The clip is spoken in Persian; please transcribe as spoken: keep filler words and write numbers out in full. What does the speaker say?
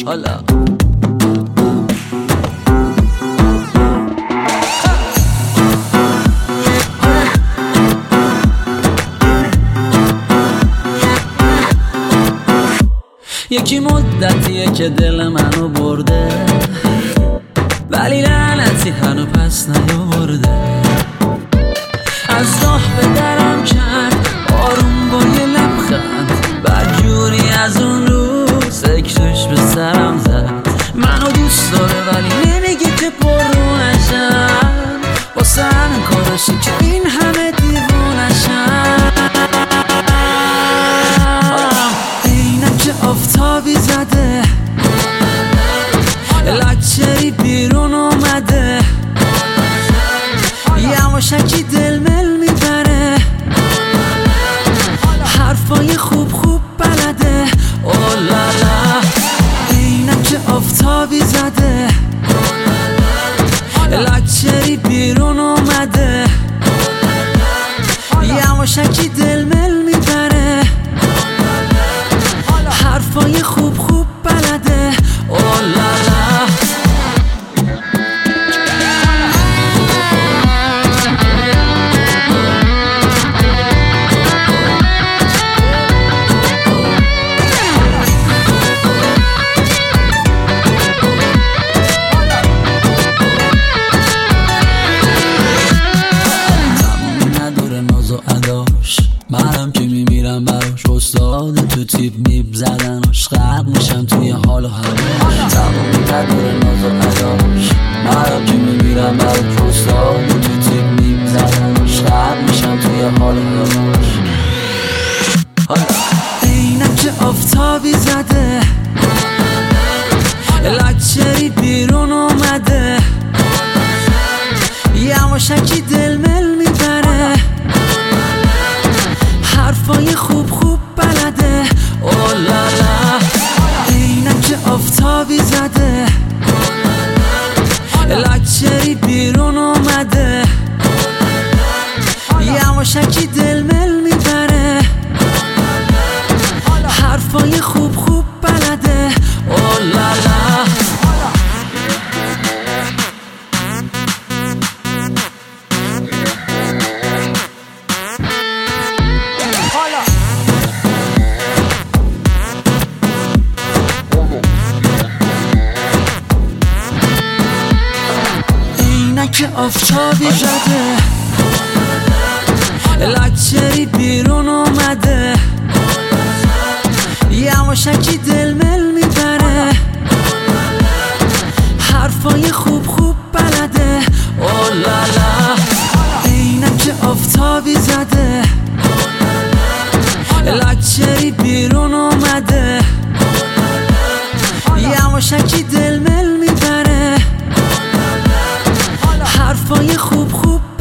حالا یکی مدتیه که دل منو برده، ولی لعنتی هنو پس نیاورده. از راه به درم کرد آروم با یه لبخند، بدجوری از اون روز فکرش به سرم زد. منو دوست داره ولی نمیگه که پررونشم، واسه همین کاراشی که این همه دیوونشم. اینک آفتابی زده، لکچری بیرون اومده، یواشکی دل مل میبره، حرفای خوب خوب بلده. اولالا اینک آفتابی زده، لکچری بیرون اومده، یواشکی دل مل میبره، حرفای خوب خوب بلده. اولالا منم که میمیرم براش، استاد تو تیپ میب زدناش، غرق میشم توی حال و هواش. تمام نداره ناز و اداش، منم که میمیرم براش، استاد تو تیپ میب زدناش، غرق میشم توی حال و هواش. اینک آفتابی زده، لکچری بیرون اومده، یواشکی دل مل میبره، حرفای خوب خوب بلده. اولالا اینک آفتابی زده، لکچری بیرون اومده، یواشکی دل مل میبره، حرفای خوب خوب بلده. اولالا که آفتابی زده، لکچری بیرون اومده، یواشکی دل مل میبره، حرفای خوب خوب بلده. اولالا اینک آفتابی زده، لکچری بیرون اومده، یواشکی دل مل میبره، حرفای خوب خوب